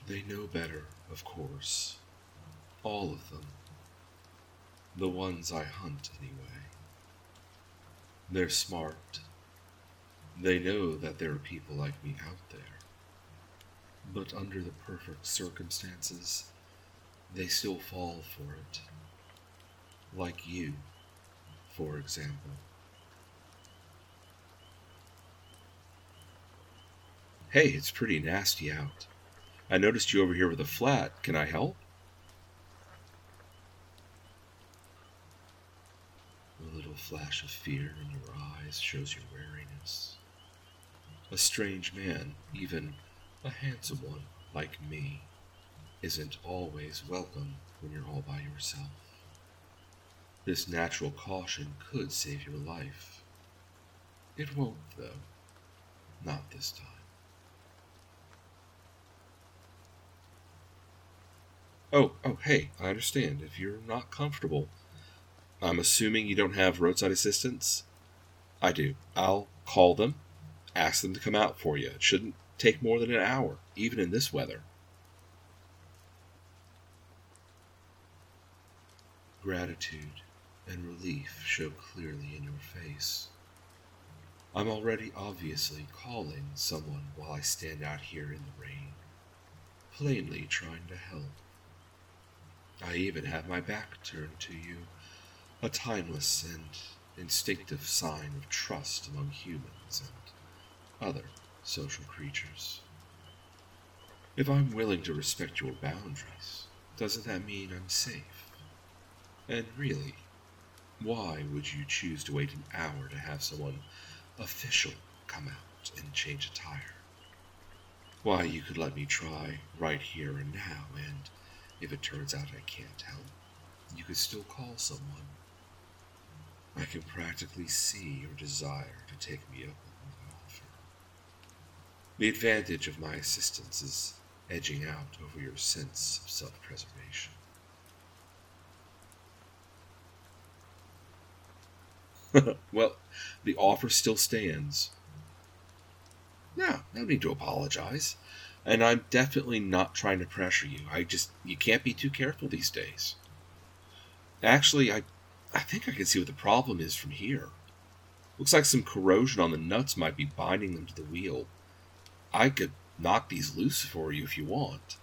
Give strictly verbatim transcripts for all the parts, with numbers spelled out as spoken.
They know better, of course. All of them. The ones I hunt, anyway. They're smart. They know that there are people like me out there. But under the perfect circumstances, they still fall for it. Like you, for example. Hey, it's pretty nasty out. I noticed you over here with a flat. Can I help? A little flash of fear in your eyes shows your wariness. A strange man, even a handsome one like me, isn't always welcome when you're all by yourself. This natural caution could save your life. It won't, though. Not this time. Oh, oh, hey, I understand. If you're not comfortable, I'm assuming you don't have roadside assistance? I do. I'll call them, ask them to come out for you. It shouldn't take more than an hour, even in this weather. Gratitude and relief show clearly in your face. I'm already obviously calling someone while I stand out here in the rain, plainly trying to help. I even have my back turned to you, a timeless and instinctive sign of trust among humans and other social creatures. If I'm willing to respect your boundaries, doesn't that mean I'm safe? And really, why would you choose to wait an hour to have someone official come out and change a tire? Why, you could let me try right here and now, and if it turns out I can't help, you could still call someone. I can practically see your desire to take me up on my offer. The advantage of my assistance is edging out over your sense of self-preservation. Well, the offer still stands. No, no need to apologize. And I'm definitely not trying to pressure you. I just, you can't be too careful these days. Actually, I, I think I can see what the problem is from here. Looks like some corrosion on the nuts might be binding them to the wheel. I could knock these loose for you if you want.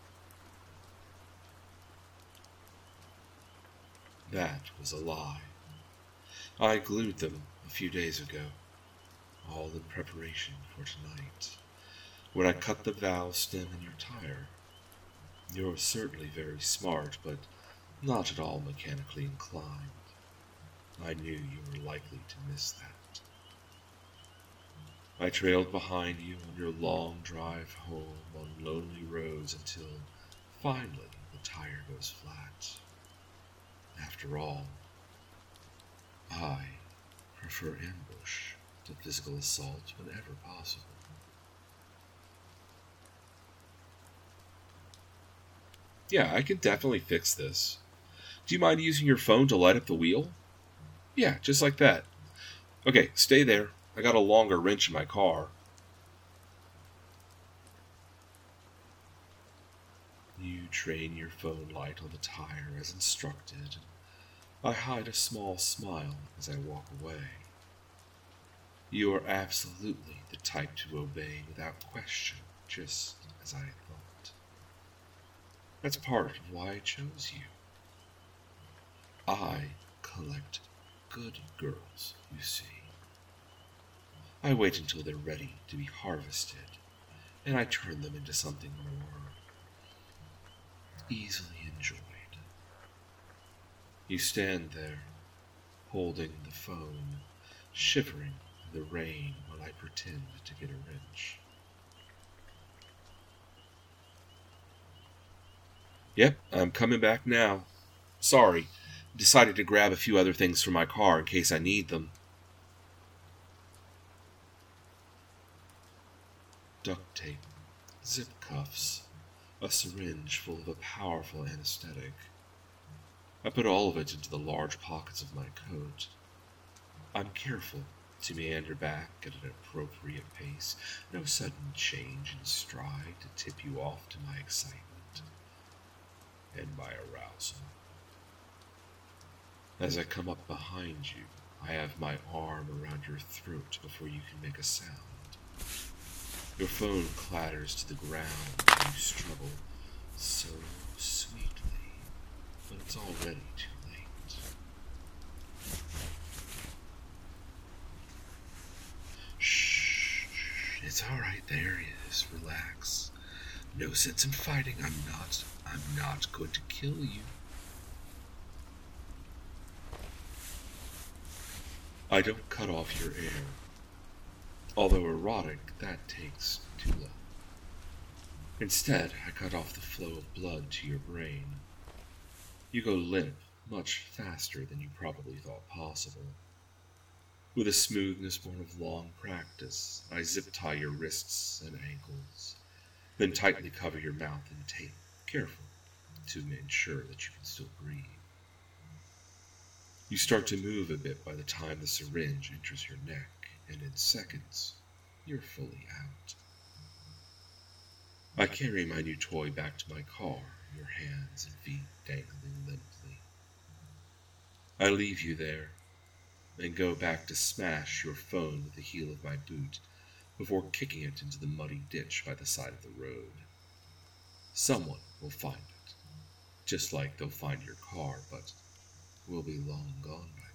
That was a lie. I glued them a few days ago, all in preparation for tonight. When I cut the valve stem in your tire, you're certainly very smart, but not at all mechanically inclined. I knew you were likely to miss that. I trailed behind you on your long drive home on lonely roads until, finally, the tire goes flat. After all, I prefer ambush to physical assault whenever possible. Yeah, I can definitely fix this. Do you mind using your phone to light up the wheel? Yeah, just like that. Okay, stay there. I got a longer wrench in my car. You train your phone light on the tire as instructed. I hide a small smile as I walk away. You are absolutely the type to obey without question, just as I thought. That's part of why I chose you. I collect good girls, you see. I wait until they're ready to be harvested, and I turn them into something more easily enjoyed. You stand there, holding the phone, shivering in the rain while I pretend to get a wrench. Yep, I'm coming back now. Sorry, decided to grab a few other things from my car in case I need them. Duct tape, zip cuffs, a syringe full of a powerful anesthetic. I put all of it into the large pockets of my coat. I'm careful to meander back at an appropriate pace, no sudden change in stride to tip you off to my excitement and my arousal. As I come up behind you, I have my arm around your throat before you can make a sound. Your phone clatters to the ground and you struggle so sweetly, but it's already too late. Shh, it's alright, there it is, relax. No sense in fighting, I'm not, I'm not going to kill you. I don't cut off your air. Although erotic, that takes too long. Instead, I cut off the flow of blood to your brain. You go limp much faster than you probably thought possible. With a smoothness born of long practice, I zip-tie your wrists and ankles, then tightly cover your mouth in tape, careful to ensure that you can still breathe. You start to move a bit by the time the syringe enters your neck, and in seconds, you're fully out. I carry my new toy back to my car, your hands and feet dangling limply. I leave you there, and go back to smash your phone with the heel of my boot before kicking it into the muddy ditch by the side of the road. Someone will find it, just like they'll find your car, but we'll be long gone by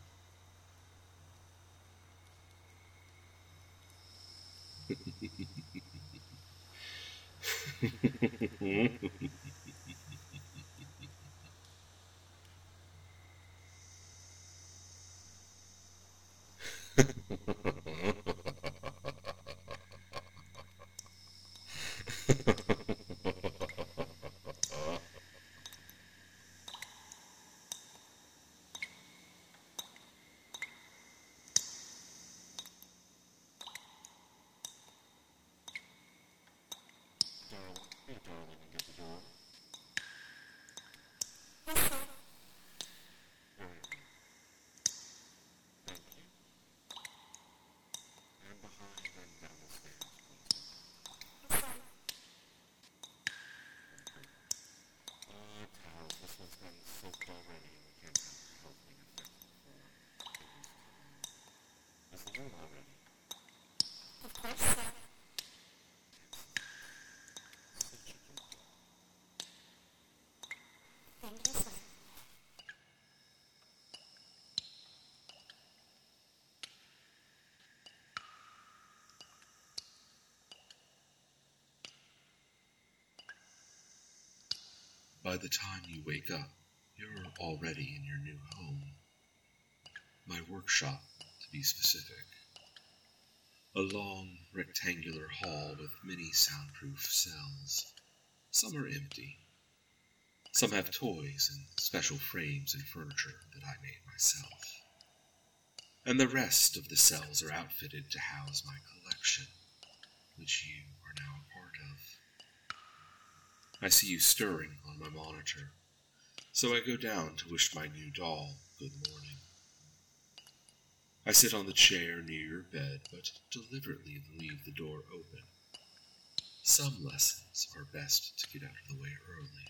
then. By the time you wake up, you're already in your new home. My workshop, to be specific. A long, rectangular hall with many soundproof cells. Some are empty. Some have toys and special frames and furniture that I made myself. And the rest of the cells are outfitted to house my collection, which you are now a part of. I see you stirring on my monitor, so I go down to wish my new doll good morning. I sit on the chair near your bed, but deliberately leave the door open. Some lessons are best to get out of the way early.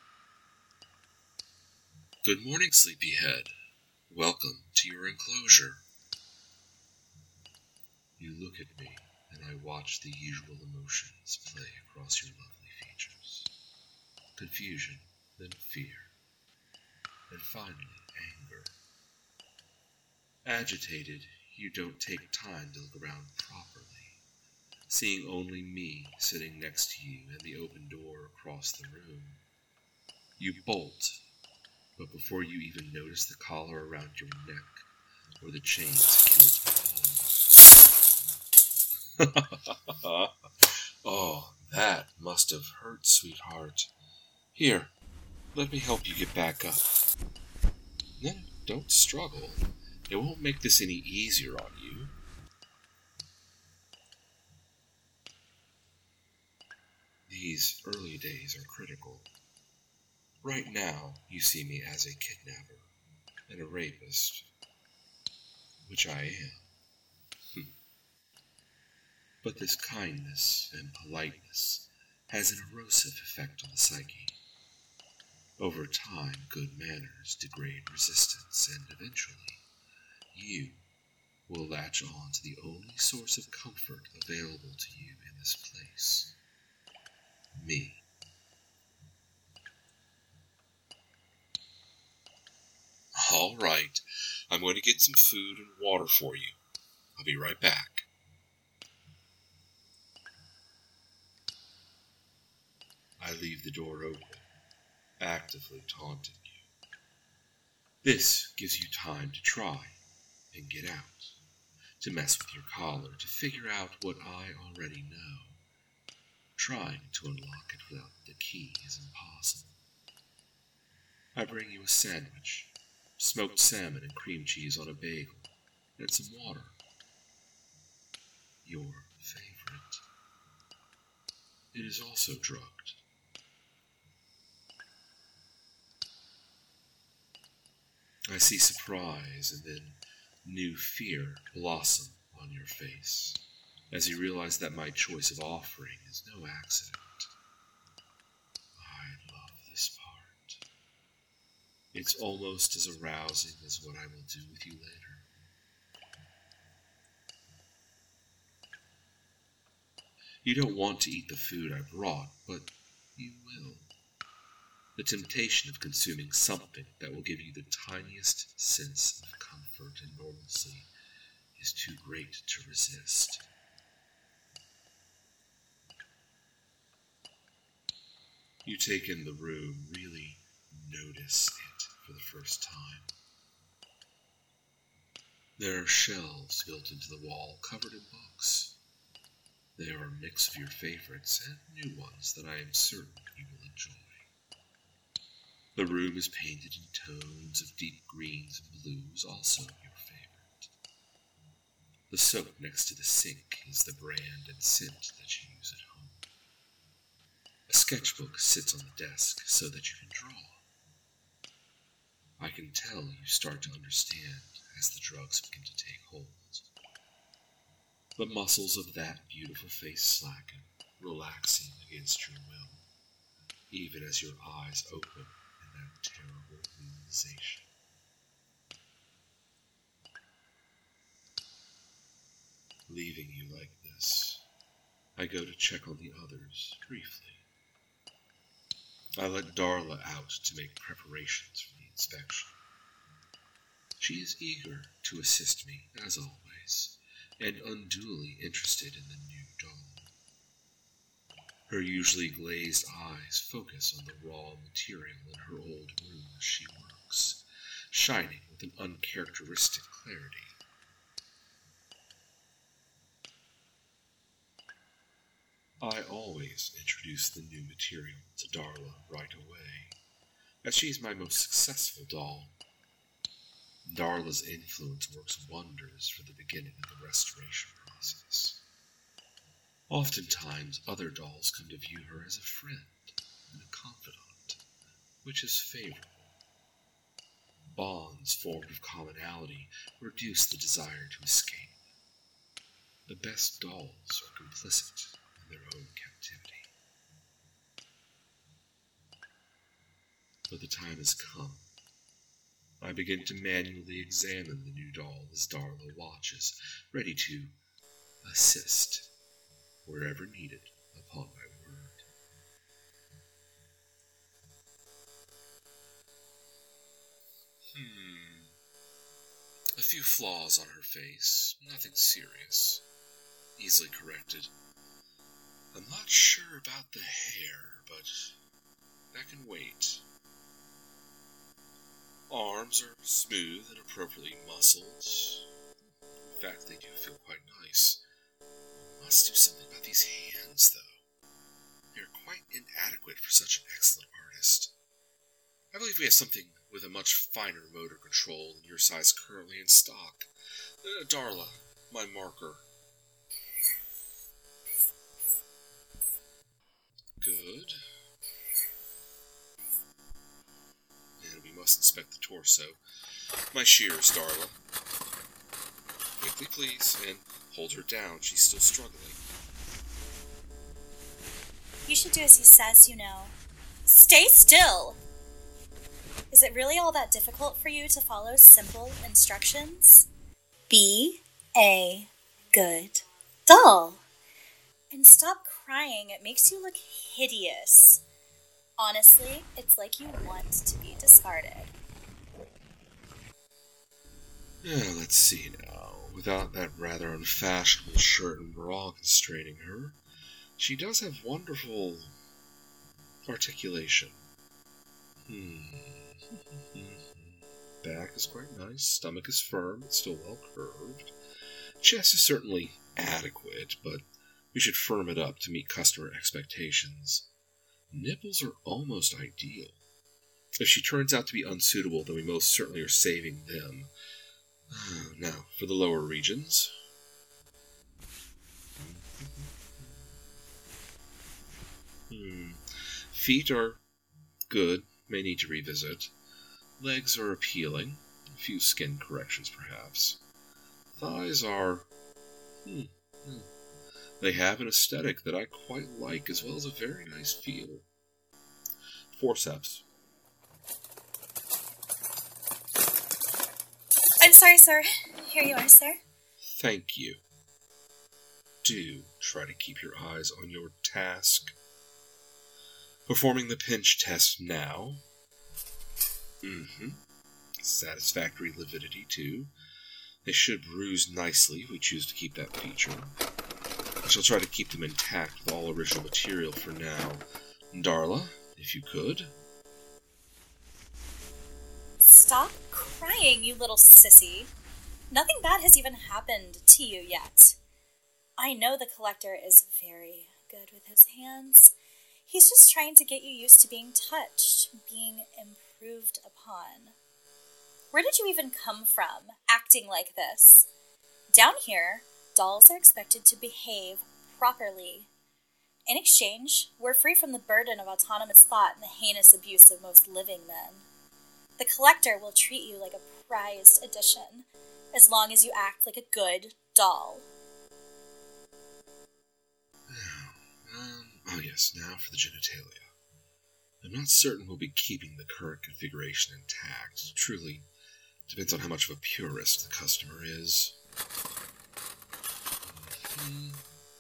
Good morning, sleepyhead. Welcome to your enclosure. You look at me, and I watch the usual emotions play across your lovely features. Confusion, then fear, and finally anger. Agitated, you don't take time to look around properly, seeing only me sitting next to you and the open door across the room. You bolt, but before you even notice the collar around your neck or the chain secured to the wall. Oh, that must have hurt, sweetheart. Here, let me help you get back up. No, don't struggle. It won't make this any easier on you. These early days are critical. Right now, you see me as a kidnapper and a rapist, which I am. But this kindness and politeness has an erosive effect on the psyche. Over time, good manners degrade resistance, and eventually, you will latch on to the only source of comfort available to you in this place. Me. All right, I'm going to get some food and water for you. I'll be right back. I leave the door open, actively taunting you. This gives you time to try and get out, to mess with your collar, to figure out what I already know. Trying to unlock it without the key is impossible. I bring you a sandwich, smoked salmon and cream cheese on a bagel, and some water. Your favorite. It is also drugged. I see surprise and then new fear blossom on your face as you realize that my choice of offering is no accident. I love this part. It's almost as arousing as what I will do with you later. You don't want to eat the food I brought, but you will. The temptation of consuming something that will give you the tiniest sense of comfort and normalcy is too great to resist. You take in the room, really notice it for the first time. There are shelves built into the wall covered in books. They are a mix of your favorites and new ones that I am certain you will enjoy. The room is painted in tones of deep greens and blues, also your favorite. The soap next to the sink is the brand and scent that you use at home. A sketchbook sits on the desk so that you can draw. I can tell you start to understand as the drugs begin to take hold. The muscles of that beautiful face slacken, relaxing against your will, even as your eyes open in that terrible realization. Leaving you like this, I go to check on the others briefly. I let Darla out to make preparations for the inspection. She is eager to assist me, as always, and unduly interested in the new doll. Her usually glazed eyes focus on the raw material in her old room as she works, shining with an uncharacteristic clarity. I always introduce the new material to Darla right away, as she's my most successful doll. Darla's influence works wonders for the beginning of the restoration process. Oftentimes, other dolls come to view her as a friend and a confidant, which is favorable. Bonds formed of commonality reduce the desire to escape. The best dolls are complicit in their own captivity. But the time has come. I begin to manually examine the new doll as Darla watches, ready to assist wherever needed upon my word. Hmm. A few flaws on her face, nothing serious. Easily corrected. I'm not sure about the hair, but that can wait. Arms are smooth and appropriately muscled. In fact, they do feel quite nice. Must do something about these hands, though. They're quite inadequate for such an excellent artist. I believe we have something with a much finer motor control than your size currently in stock. Uh, Darla, my marker. Good. And we must inspect the torso. My shears, Darla. Quickly, please, and hold her down. She's still struggling. You should do as he says, you know. Stay still! Is it really all that difficult for you to follow simple instructions? Be a good doll. And stop crying, it makes you look hideous. Honestly, it's like you want to be discarded. Yeah, let's see now. Without that rather unfashionable shirt and bra constraining her, she does have wonderful articulation. Hmm. Back is quite nice, stomach is firm, but still well curved. Chest is certainly adequate, but we should firm it up to meet customer expectations. Nipples are almost ideal. If she turns out to be unsuitable, then we most certainly are saving them. Now, for the lower regions. Hmm. Feet are good, may need to revisit. Legs are appealing, a few skin corrections perhaps. Thighs are... Hmm, hmm. They have an aesthetic that I quite like, as well as a very nice feel. Forceps. I'm sorry, sir. Here you are, sir. Thank you. Do try to keep your eyes on your task. Performing the pinch test now. Mm-hmm. Satisfactory lividity, too. They should bruise nicely if we choose to keep that feature. I shall try to keep them intact with all original material for now. Darla, if you could. Stop crying, you little sissy. Nothing bad has even happened to you yet. I know the collector is very good with his hands. He's just trying to get you used to being touched, being improved upon. Where did you even come from, acting like this? Down here, dolls are expected to behave properly. In exchange, we're free from the burden of autonomous thought and the heinous abuse of most living men. The collector will treat you like a prized addition, as long as you act like a good doll. Um, oh yes, now for the genitalia. I'm not certain we'll be keeping the current configuration intact. Truly, depends on how much of a purist the customer is. Mm-hmm.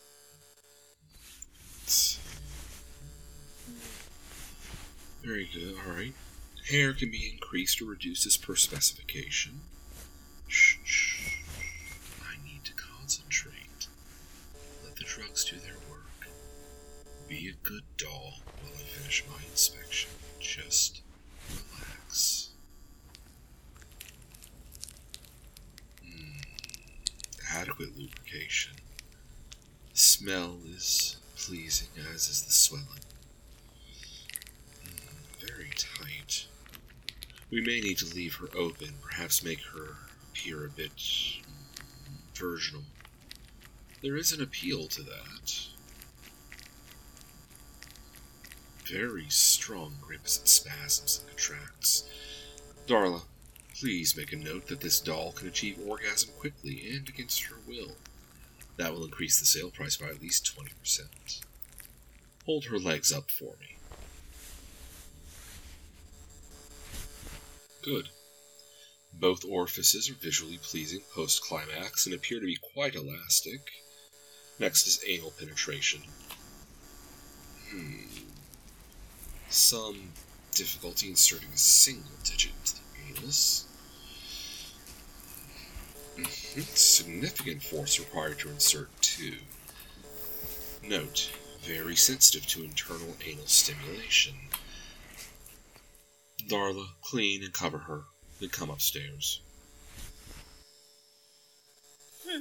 Very good, alright. Hair can be increased or reduced as per specification. Shh, shh. I need to concentrate. Let the drugs do their work. Be a good doll while I finish my inspection. Just relax. Mm, adequate lubrication. The smell is pleasing, as is the swelling. Mm, very tight. We may need to leave her open, perhaps make her appear a bit virginal. There is an appeal to that. Very strong grip as it spasms and contracts. Darla, please make a note that this doll can achieve orgasm quickly and against her will. That will increase the sale price by at least twenty percent. Hold her legs up for me. Good. Both orifices are visually pleasing post-climax and appear to be quite elastic. Next is anal penetration. Hmm. Some difficulty inserting a single digit into the anus. Mm-hmm. Significant force required to insert two. Note, very sensitive to internal anal stimulation. Darla, clean and cover her, then come upstairs. Hmm.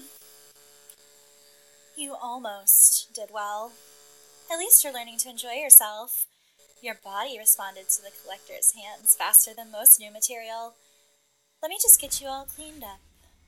You almost did well. At least you're learning to enjoy yourself. Your body responded to the collector's hands faster than most new material. Let me just get you all cleaned up.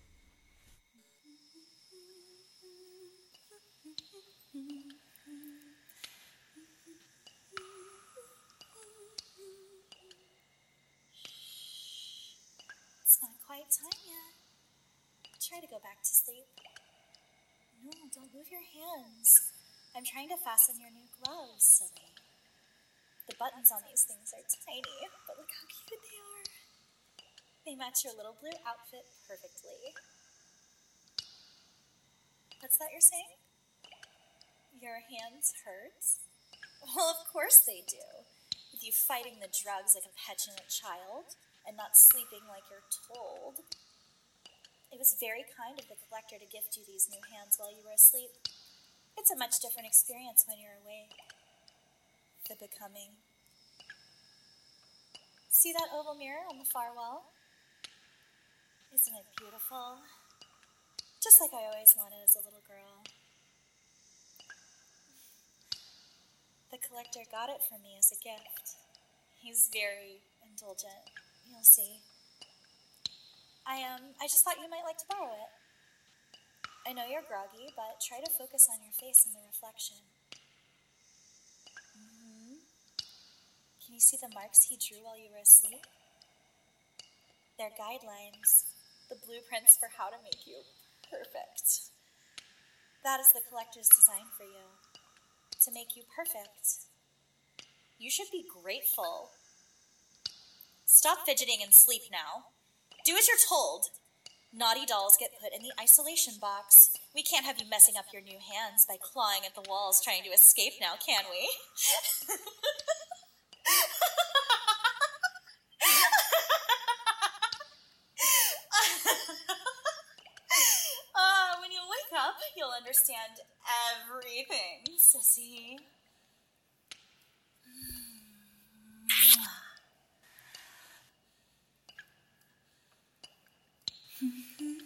It's not quite time yet. Try to go back to sleep. No, don't move your hands. I'm trying to fasten your new gloves, silly. The buttons on these things are tiny, but look how cute they are. They match your little blue outfit perfectly. What's that you're saying? Your hands hurt? Well, of course they do. With you fighting the drugs like a petulant child and not sleeping like you're told. It was very kind of the collector to gift you these new hands while you were asleep. It's a much different experience when you're awake. The becoming. See that oval mirror on the far wall? Isn't it beautiful? Just like I always wanted as a little girl. The collector got it for me as a gift. He's very indulgent, you'll see. I um, I just thought you might like to borrow it. I know you're groggy, but try to focus on your face in the reflection. Mm-hmm. Can you see the marks he drew while you were asleep? They're guidelines, the blueprints for how to make you perfect. That is the collector's design for you, to make you perfect. You should be grateful. Stop fidgeting and sleep now. Do as you're told. Naughty dolls get put in the isolation box. We can't have you messing up your new hands by clawing at the walls trying to escape now, can we? uh, when you wake up, you'll understand everything, sissy. Mm-hmm.